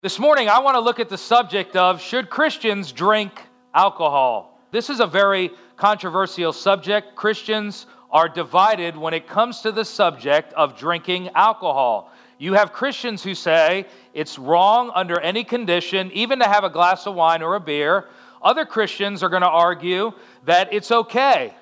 This morning, I want to look at the subject of should Christians drink alcohol? This is a very controversial subject. Christians are divided when it comes to the subject of drinking alcohol. You have Christians who say it's wrong under any condition, even to have a glass of wine or a beer. Other Christians are going to argue that it's okay.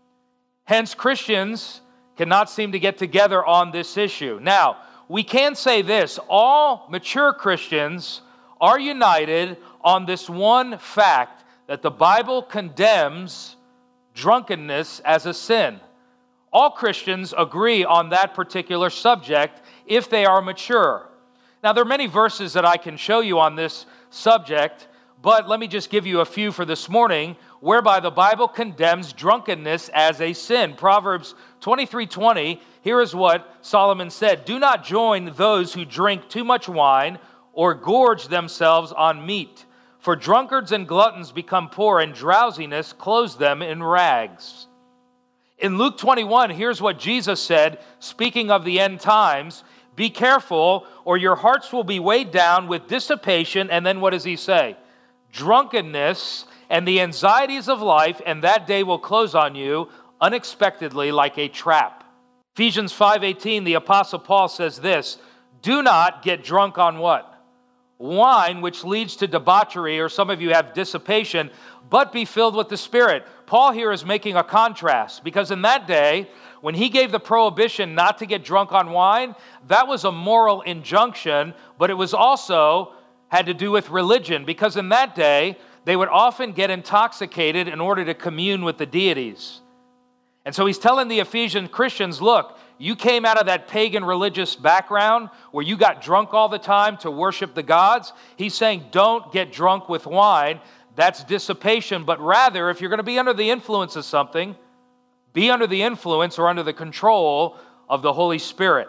Hence, Christians cannot seem to get together on this issue. Now, we can say this: all mature Christians are united on this one fact, that the Bible condemns drunkenness as a sin. All Christians agree on that particular subject if they are mature. Now, there are many verses that I can show you on this subject, but let me just give you a few for this morning, whereby the Bible condemns drunkenness as a sin. Proverbs 23:20, here is what Solomon said: "Do not join those who drink too much wine or gorge themselves on meat. For drunkards and gluttons become poor, and drowsiness clothes them in rags." In Luke 21, here's what Jesus said, speaking of the end times: "Be careful, or your hearts will be weighed down with dissipation," and then what does he say? "Drunkenness and the anxieties of life, and that day will close on you unexpectedly like a trap." Ephesians 5:18, the Apostle Paul says this: "Do not get drunk on" what? "Wine, which leads to debauchery," or some of you have dissipation, "but be filled with the Spirit." Paul here is making a contrast, because in that day, when he gave the prohibition not to get drunk on wine, that was a moral injunction, but it was also had to do with religion, because in that day, they would often get intoxicated in order to commune with the deities. And so he's telling the Ephesian Christians, look, you came out of that pagan religious background where you got drunk all the time to worship the gods. He's saying, don't get drunk with wine. That's dissipation. But rather, if you're going to be under the influence of something, be under the influence or under the control of the Holy Spirit.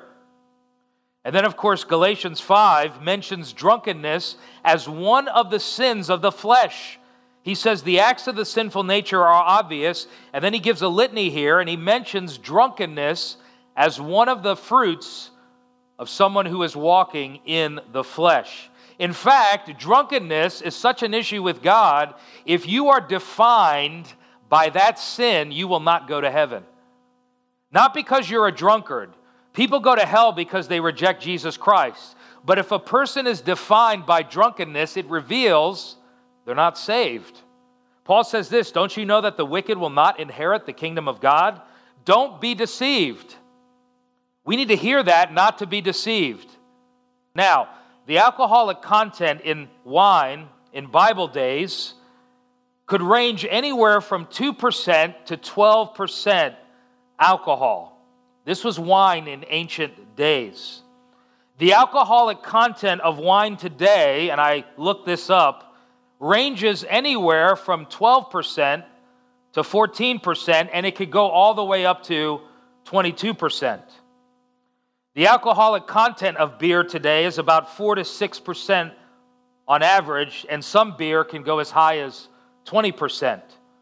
And then, of course, Galatians 5 mentions drunkenness as one of the sins of the flesh. He says the acts of the sinful nature are obvious, and then he gives a litany here, and he mentions drunkenness as one of the fruits of someone who is walking in the flesh. In fact, drunkenness is such an issue with God, if you are defined by that sin, you will not go to heaven. Not because you're a drunkard. People go to hell because they reject Jesus Christ. But if a person is defined by drunkenness, it reveals they're not saved. Paul says this: "Don't you know that the wicked will not inherit the kingdom of God?" Don't be deceived. We need to hear that, not to be deceived. Now, the alcoholic content in wine in Bible days could range anywhere from 2% to 12% alcohol. This was wine in ancient days. The alcoholic content of wine today, and I looked this up, ranges anywhere from 12% to 14%, and it could go all the way up to 22%. The alcoholic content of beer today is about 4 to 6% on average, and some beer can go as high as 20%.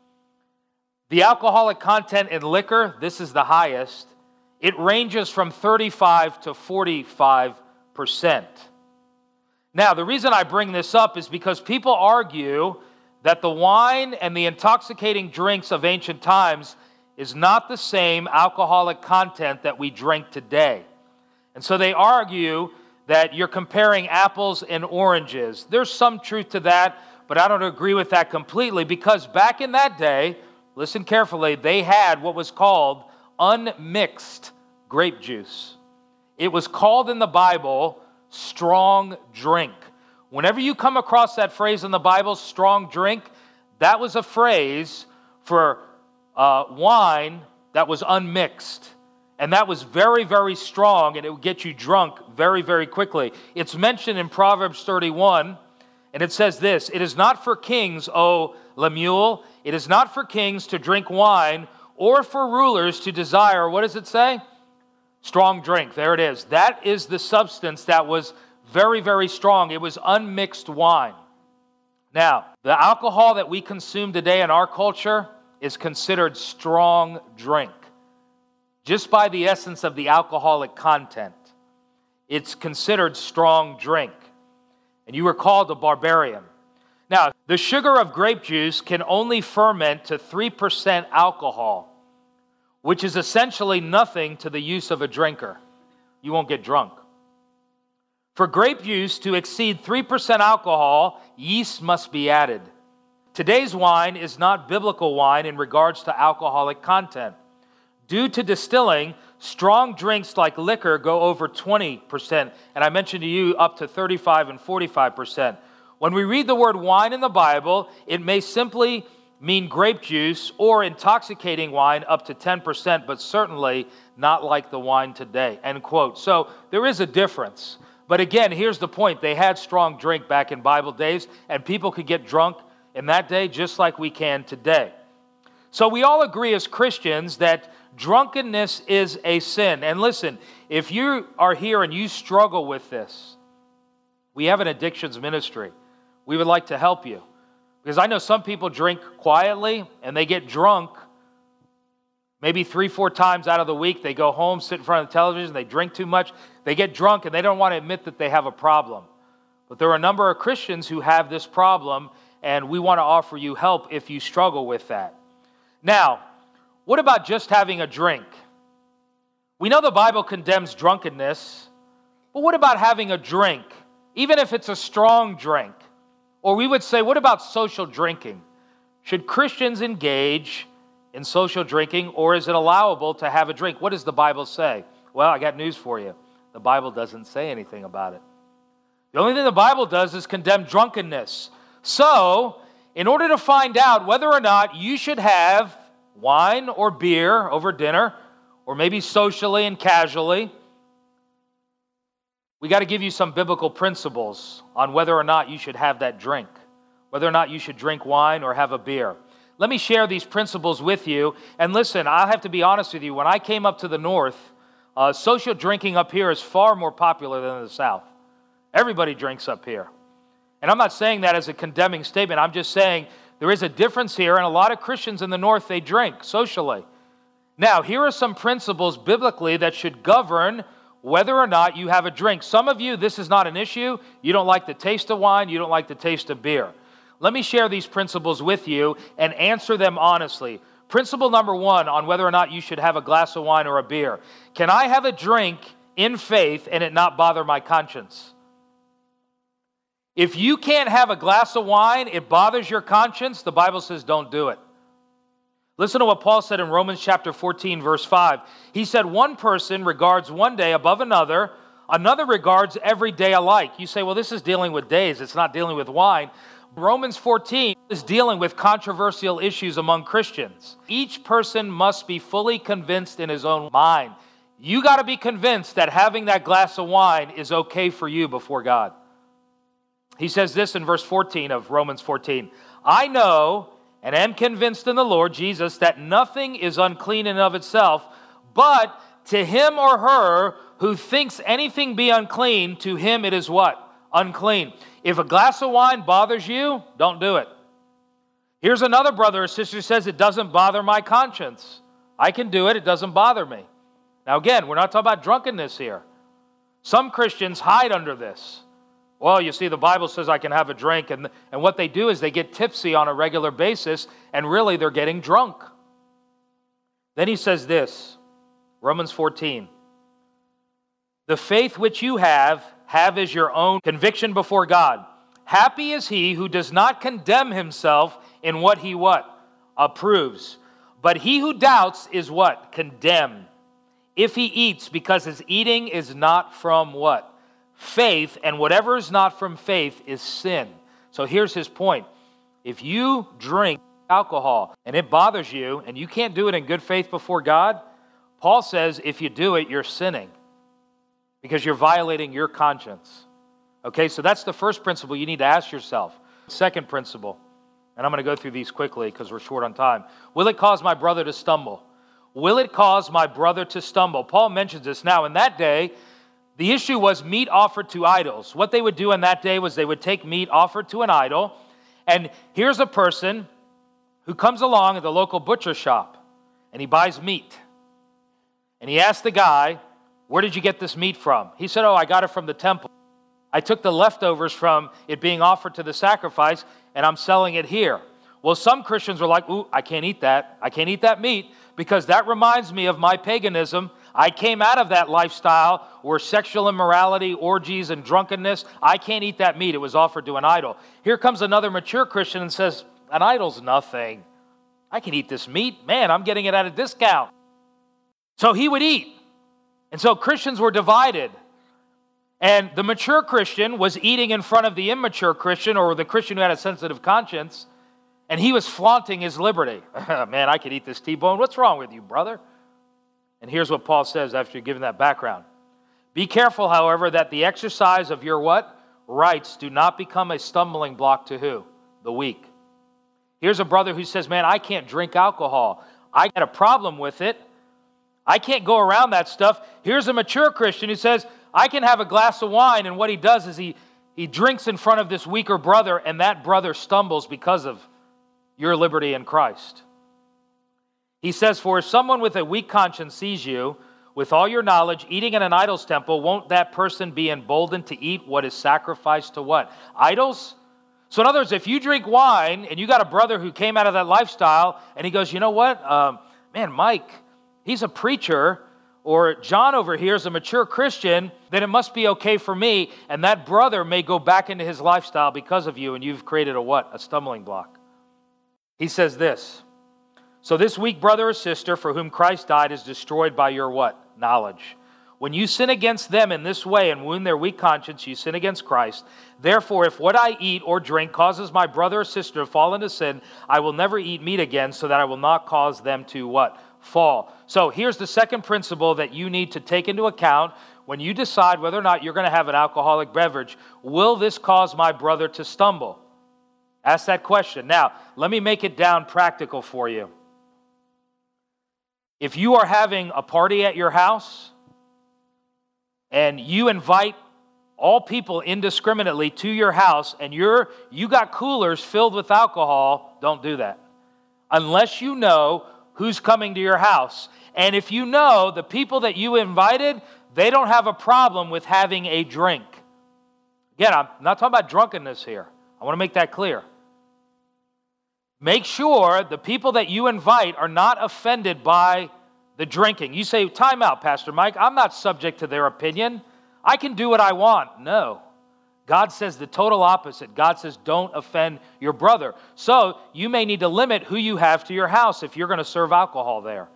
The alcoholic content in liquor, this is the highest. It ranges from 35 to 45%. Now, the reason I bring this up is because people argue that the wine and the intoxicating drinks of ancient times is not the same alcoholic content that we drink today. And so they argue that you're comparing apples and oranges. There's some truth to that, but I don't agree with that completely, because back in that day, listen carefully, they had what was called unmixed grape juice. It was called in the Bible strong drink. Whenever you come across that phrase in the Bible, strong drink, that was a phrase for wine that was unmixed. And that was very, very strong, and it would get you drunk very, very quickly. It's mentioned in Proverbs 31, and it says this: "It is not for kings, O Lemuel, it is not for kings to drink wine, or for rulers to desire," what does it say? Strong drink. There it is. That is the substance that was very, very strong. It was unmixed wine. Now, the alcohol that we consume today in our culture is considered strong drink. Just by the essence of the alcoholic content, it's considered strong drink. and you were called a barbarian. Now, the sugar of grape juice can only ferment to 3% alcohol, which is essentially nothing to the use of a drinker. You won't get drunk. For grape juice to exceed 3% alcohol, yeast must be added. Today's wine is not biblical wine in regards to alcoholic content. Due to distilling, strong drinks like liquor go over 20%, and I mentioned to you up to 35 and 45%. When we read the word wine in the Bible, it may simply mean grape juice or intoxicating wine up to 10%, but certainly not like the wine today, end quote. So there is a difference. But again, here's the point. They had strong drink back in Bible days, and people could get drunk in that day just like we can today. So we all agree as Christians that drunkenness is a sin. And listen, if you are here and you struggle with this, we have an addictions ministry. We would like to help you. Because I know some people drink quietly and they get drunk maybe 3-4 times out of the week. They go home, sit in front of the television, they drink too much. They get drunk and they don't want to admit that they have a problem. But there are a number of Christians who have this problem, and we want to offer you help if you struggle with that. Now, what about just having a drink? We know the Bible condemns drunkenness, but what about having a drink, even if it's a strong drink? Or we would say, what about social drinking? Should Christians engage in social drinking, or is it allowable to have a drink? What does the Bible say? Well, I got news for you. The Bible doesn't say anything about it. The only thing the Bible does is condemn drunkenness. So, in order to find out whether or not you should have wine or beer over dinner, or maybe socially and casually, we got to give you some biblical principles on whether or not you should have that drink, whether or not you should drink wine or have a beer. Let me share these principles with you. And listen, I have to be honest with you. When I came up to the north, social drinking up here is far more popular than in the south. Everybody drinks up here. And I'm not saying that as a condemning statement. I'm just saying there is a difference here, and a lot of Christians in the north, they drink socially. Now, here are some principles biblically that should govern whether or not you have a drink. Some of you, this is not an issue. You don't like the taste of wine. You don't like the taste of beer. Let me share these principles with you and answer them honestly. Principle number 1 on whether or not you should have a glass of wine or a beer. Can I have a drink in faith and it not bother my conscience? If you can't have a glass of wine, it bothers your conscience, the Bible says don't do it. Listen to what Paul said in Romans chapter 14, verse 5. He said, one person regards one day above another, another regards every day alike. You say, well, this is dealing with days. It's not dealing with wine. Romans 14 is dealing with controversial issues among Christians. Each person must be fully convinced in his own mind. You got to be convinced that having that glass of wine is okay for you before God. He says this in verse 14 of Romans 14. I know and am convinced in the Lord Jesus that nothing is unclean in and of itself, but to him or her who thinks anything be unclean, to him it is what? Unclean. If a glass of wine bothers you, don't do it. Here's another brother or sister who says it doesn't bother my conscience. I can do it. It doesn't bother me. Now again, we're not talking about drunkenness here. Some Christians hide under this. Well, you see, the Bible says I can have a drink, and what they do is they get tipsy on a regular basis, and really they're getting drunk. Then he says this, Romans 14. The faith which you have as your own conviction before God. Happy is he who does not condemn himself in what he what? Approves. But he who doubts is what? Condemned. If he eats, because his eating is not from what? Faith, and whatever is not from faith is sin. So here's his point. If you drink alcohol and it bothers you and you can't do it in good faith before God, Paul says if you do it, you're sinning because you're violating your conscience. Okay, so that's the first principle you need to ask yourself. Second principle, and I'm going to go through these quickly because we're short on time. Will it cause my brother to stumble? Will it cause my brother to stumble? Paul mentions this. Now, in that day, the issue was meat offered to idols. What they would do in that day was they would take meat offered to an idol, and here's a person who comes along at the local butcher shop, and he buys meat. And he asks the guy, where did you get this meat from? He said, oh, I got it from the temple. I took the leftovers from it being offered to the sacrifice, and I'm selling it here. Well, some Christians are like, ooh, I can't eat that. I can't eat that meat because that reminds me of my paganism. I came out of that lifestyle where sexual immorality, orgies, and drunkenness, I can't eat that meat. It was offered to an idol. Here comes another mature Christian and says, an idol's nothing. I can eat this meat. Man, I'm getting it at a discount. So he would eat. And so Christians were divided. And the mature Christian was eating in front of the immature Christian, or the Christian who had a sensitive conscience, and he was flaunting his liberty. Man, I could eat this T-bone. What's wrong with you, brother? And here's what Paul says after giving that background. Be careful, however, that the exercise of your what? Rights do not become a stumbling block to who? The weak. Here's a brother who says, man, I can't drink alcohol. I got a problem with it. I can't go around that stuff. Here's a mature Christian who says, I can have a glass of wine, and what he does is he drinks in front of this weaker brother, and that brother stumbles because of your liberty in Christ. He says, for if someone with a weak conscience sees you, with all your knowledge, eating in an idol's temple, won't that person be emboldened to eat what is sacrificed to what? Idols? So in other words, if you drink wine, and you got a brother who came out of that lifestyle, and he goes, you know what? Man, Mike, he's a preacher, or John over here is a mature Christian, then it must be okay for me, and that brother may go back into his lifestyle because of you, and you've created a what? A stumbling block. He says this, so this weak brother or sister for whom Christ died is destroyed by your what? Knowledge. When you sin against them in this way and wound their weak conscience, you sin against Christ. Therefore, if what I eat or drink causes my brother or sister to fall into sin, I will never eat meat again so that I will not cause them to what? Fall. So here's the second principle that you need to take into account when you decide whether or not you're going to have an alcoholic beverage. Will this cause my brother to stumble? Ask that question. Now, let me make it down practical for you. If you are having a party at your house and you invite all people indiscriminately to your house and you got coolers filled with alcohol, don't do that. Unless you know who's coming to your house. And if you know the people that you invited, they don't have a problem with having a drink. Again, I'm not talking about drunkenness here. I want to make that clear. Make sure the people that you invite are not offended by the drinking. You say, time out, Pastor Mike. I'm not subject to their opinion. I can do what I want. No. God says the total opposite. God says, don't offend your brother. So you may need to limit who you have to your house if you're going to serve alcohol there.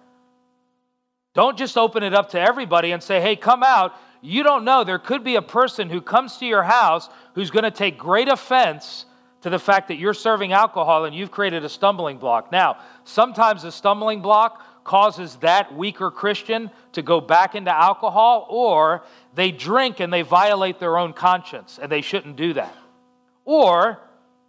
Don't just open it up to everybody and say, hey, come out. You don't know. There could be a person who comes to your house who's going to take great offense to the fact that you're serving alcohol and you've created a stumbling block. Now, sometimes a stumbling block causes that weaker Christian to go back into alcohol, or they drink and they violate their own conscience, and they shouldn't do that. Or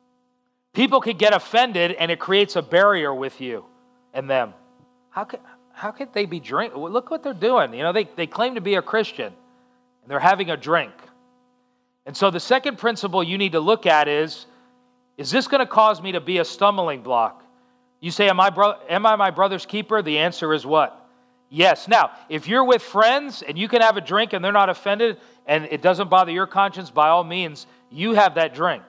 people could get offended and it creates a barrier with you and them. How could they be drinking? Look what they're doing. You know, they claim to be a Christian and they're having a drink. And so the second principle you need to look at is this going to cause me to be a stumbling block? You say, am I my brother's keeper? The answer is what? Yes. Now, if you're with friends and you can have a drink and they're not offended and it doesn't bother your conscience, by all means, you have that drink.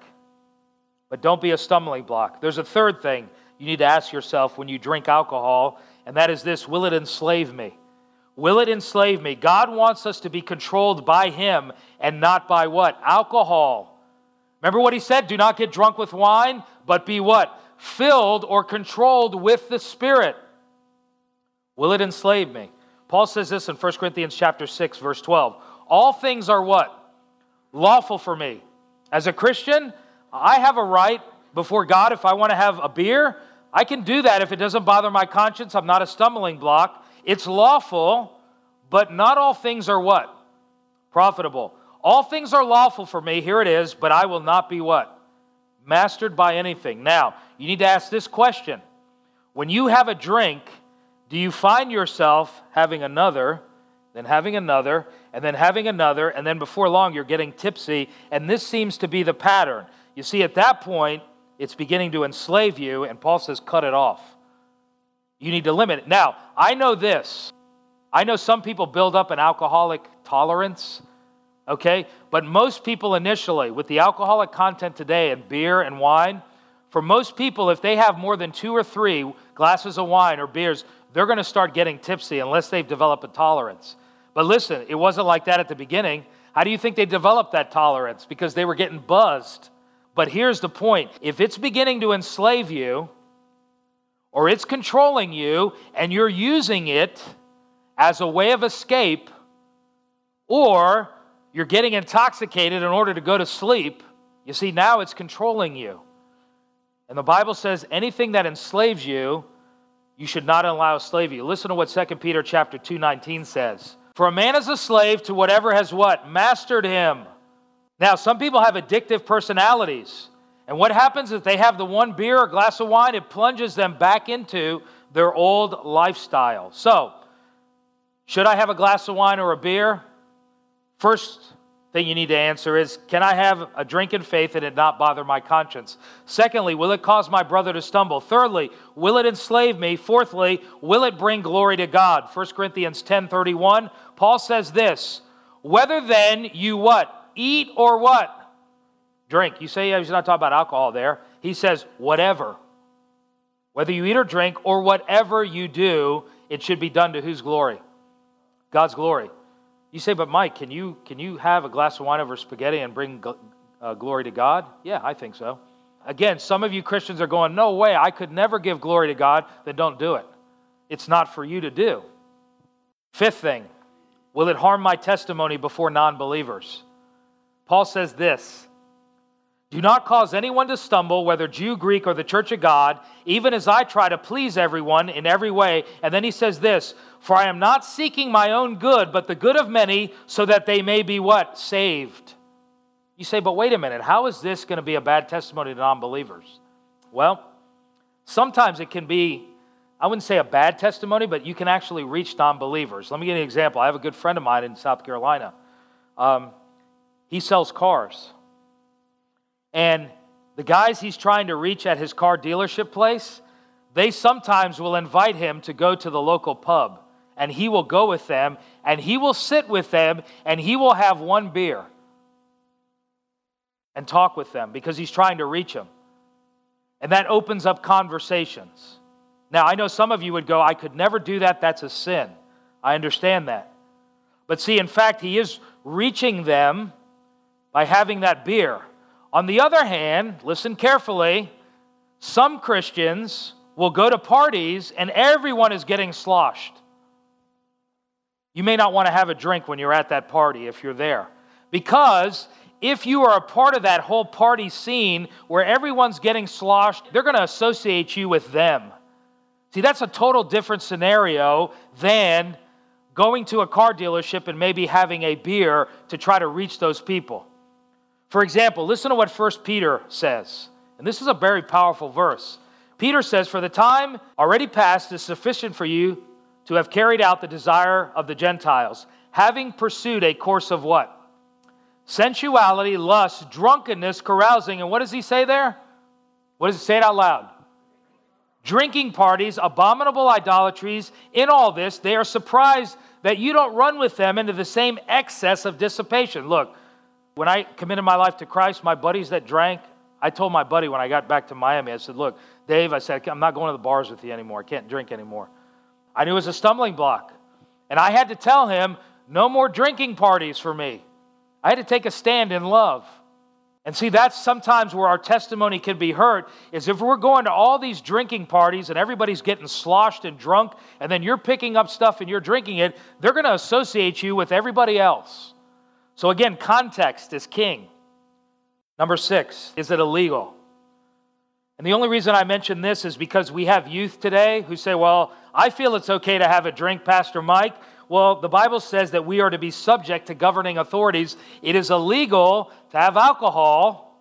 But don't be a stumbling block. There's a third thing you need to ask yourself when you drink alcohol, and that is this: will it enslave me? Will it enslave me? God wants us to be controlled by Him and not by what? Alcohol. Remember what He said? Do not get drunk with wine, but be what? Filled or controlled with the Spirit. Will it enslave me? Paul says this in 1 Corinthians chapter 6, verse 12. All things are what? Lawful for me. As a Christian, I have a right before God. If I want to have a beer, I can do that if it doesn't bother my conscience. I'm not a stumbling block. It's lawful, but not all things are what? Profitable. All things are lawful for me. Here it is, but I will not be what? Mastered by anything. Now, you need to ask this question. When you have a drink, do you find yourself having another, then having another, and then having another, and then before long you're getting tipsy, and this seems to be the pattern. You see, at that point, it's beginning to enslave you, and Paul says, cut it off. You need to limit it. Now, I know this. I know some people build up an alcoholic tolerance. Okay? But most people initially, with the alcoholic content today in beer and wine, for most people, if they have more than 2 or 3 glasses of wine or beers, they're going to start getting tipsy unless they've developed a tolerance. But listen, it wasn't like that at the beginning. How do you think they developed that tolerance? Because they were getting buzzed. But here's the point. If it's beginning to enslave you, or it's controlling you, and you're using it as a way of escape, or you're getting intoxicated in order to go to sleep, you see, now it's controlling you. And the Bible says anything that enslaves you, you should not allow to slave you. Listen to what 2 Peter chapter 2:19 says. For a man is a slave to whatever has what? Mastered him. Now, some people have addictive personalities. And what happens is they have the one beer or glass of wine, it plunges them back into their old lifestyle. So, should I have a glass of wine or a beer? First thing you need to answer is, can I have a drink in faith and it not bother my conscience? Secondly, will it cause my brother to stumble? Thirdly, will it enslave me? Fourthly, will it bring glory to God? 1 Corinthians 10:31, Paul says this, whether then you what? Eat or what? Drink. You say he's not talking about alcohol there. He says whatever. Whether you eat or drink or whatever you do, it should be done to whose glory? God's glory. You say, but Mike, can you have a glass of wine over spaghetti and bring glory to God? Yeah, I think so. Again, some of you Christians are going, no way, I could never give glory to God. Then don't do it. It's not for you to do. Fifth thing, will it harm my testimony before non-believers? Paul says this, do not cause anyone to stumble, whether Jew, Greek, or the church of God, even as I try to please everyone in every way. And then he says this, for I am not seeking my own good, but the good of many, so that they may be what? Saved. You say, but wait a minute, how is this going to be a bad testimony to non-believers? Well, sometimes it can be, I wouldn't say a bad testimony, but you can actually reach non-believers. Let me give you an example. I have a good friend of mine in South Carolina. He sells cars. And the guys he's trying to reach at his car dealership place, they sometimes will invite him to go to the local pub. And he will go with them, and he will sit with them, and he will have one beer and talk with them because he's trying to reach them. And that opens up conversations. Now, I know some of you would go, I could never do that, that's a sin. I understand that. But see, in fact, he is reaching them by having that beer. On the other hand, listen carefully, some Christians will go to parties and everyone is getting sloshed. You may not want to have a drink when you're at that party if you're there. Because if you are a part of that whole party scene where everyone's getting sloshed, they're going to associate you with them. See, that's a total different scenario than going to a car dealership and maybe having a beer to try to reach those people. For example, listen to what 1 Peter says. And this is a very powerful verse. Peter says, for the time already past is sufficient for you to have carried out the desire of the Gentiles, having pursued a course of what? Sensuality, lust, drunkenness, carousing. And what does he say there? What does it say it out loud? Drinking parties, abominable idolatries. In all this, they are surprised that you don't run with them into the same excess of dissipation. Look, when I committed my life to Christ, my buddies that drank, I told my buddy when I got back to Miami, I said, look, Dave, I said, I'm not going to the bars with you anymore. I can't drink anymore. I knew it was a stumbling block. And I had to tell him, no more drinking parties for me. I had to take a stand in love. And see, that's sometimes where our testimony can be hurt, is if we're going to all these drinking parties and everybody's getting sloshed and drunk, and then you're picking up stuff and you're drinking it, they're going to associate you with everybody else. So again, context is king. Number 6, is it illegal? And the only reason I mention this is because we have youth today who say, well, I feel it's okay to have a drink, Pastor Mike. Well, the Bible says that we are to be subject to governing authorities. It is illegal to have alcohol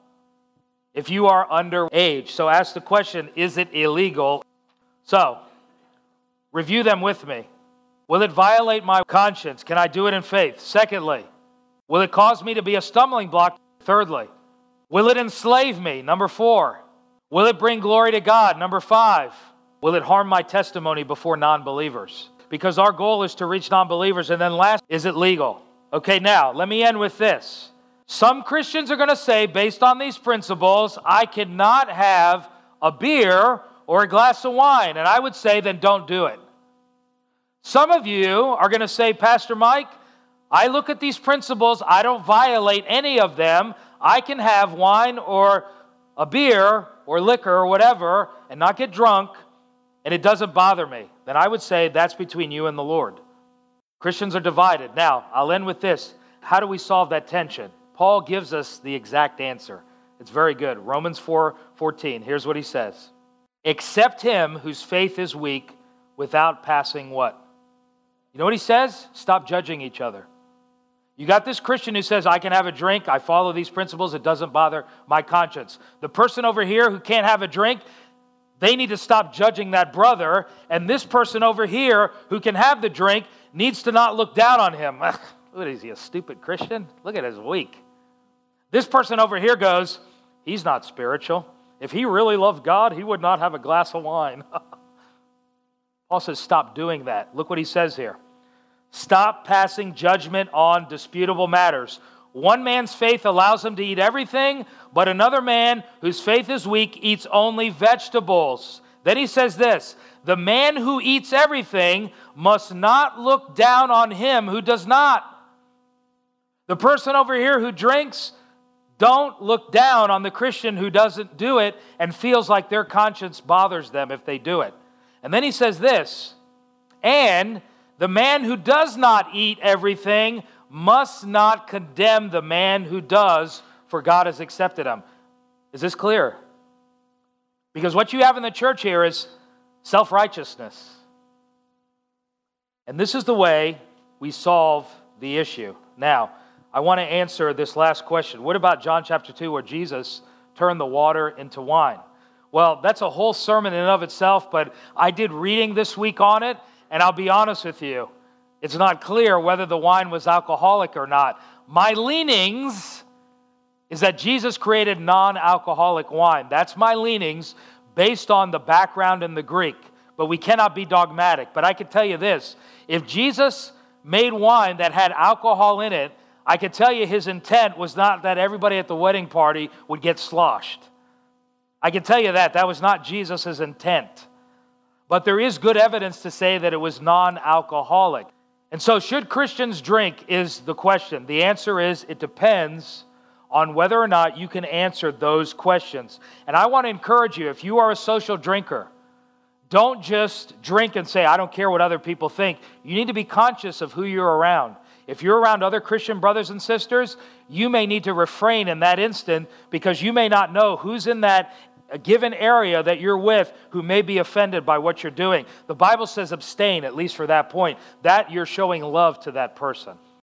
if you are underage. So ask the question, is it illegal? So, review them with me. Will it violate my conscience? Can I do it in faith? Secondly, will it cause me to be a stumbling block? Thirdly, will it enslave me? Number 4, will it bring glory to God? Number 5, will it harm my testimony before non-believers? Because our goal is to reach non-believers. And then last, is it legal? Okay, now, let me end with this. Some Christians are going to say, based on these principles, I cannot have a beer or a glass of wine. And I would say, then don't do it. Some of you are going to say, Pastor Mike, I look at these principles, I don't violate any of them. I can have wine or a beer or liquor or whatever and not get drunk, and it doesn't bother me. Then I would say that's between you and the Lord. Christians are divided. Now, I'll end with this. How do we solve that tension? Paul gives us the exact answer. It's very good. Romans 4:14. Here's what he says. Accept him whose faith is weak without passing what? You know what he says? Stop judging each other. You got this Christian who says, I can have a drink, I follow these principles, it doesn't bother my conscience. The person over here who can't have a drink, they need to stop judging that brother. And this person over here who can have the drink needs to not look down on him. What is he, a stupid Christian? Look at his weak. This person over here goes, he's not spiritual. If he really loved God, he would not have a glass of wine. Paul says, stop doing that. Look what he says here. Stop passing judgment on disputable matters. One man's faith allows him to eat everything, but another man whose faith is weak eats only vegetables. Then he says this, the man who eats everything must not look down on him who does not. The person over here who drinks, don't look down on the Christian who doesn't do it and feels like their conscience bothers them if they do it. And then he says this, and the man who does not eat everything must not condemn the man who does, for God has accepted him. Is this clear? Because what you have in the church here is self-righteousness. And this is the way we solve the issue. Now, I want to answer this last question. What about John chapter 2 where Jesus turned the water into wine? Well, that's a whole sermon in and of itself, but I did reading this week on it, and I'll be honest with you. It's not clear whether the wine was alcoholic or not. My leanings is that Jesus created non-alcoholic wine. That's my leanings based on the background in the Greek. But we cannot be dogmatic. But I can tell you this. If Jesus made wine that had alcohol in it, I can tell you his intent was not that everybody at the wedding party would get sloshed. I can tell you that. That was not Jesus' intent. But there is good evidence to say that it was non-alcoholic. And so should Christians drink is the question. The answer is it depends on whether or not you can answer those questions. And I want to encourage you, if you are a social drinker, don't just drink and say, I don't care what other people think. You need to be conscious of who you're around. If you're around other Christian brothers and sisters, you may need to refrain in that instant because you may not know who's in that given area that you're with who may be offended by what you're doing. The Bible says abstain, at least for that point. That you're showing love to that person.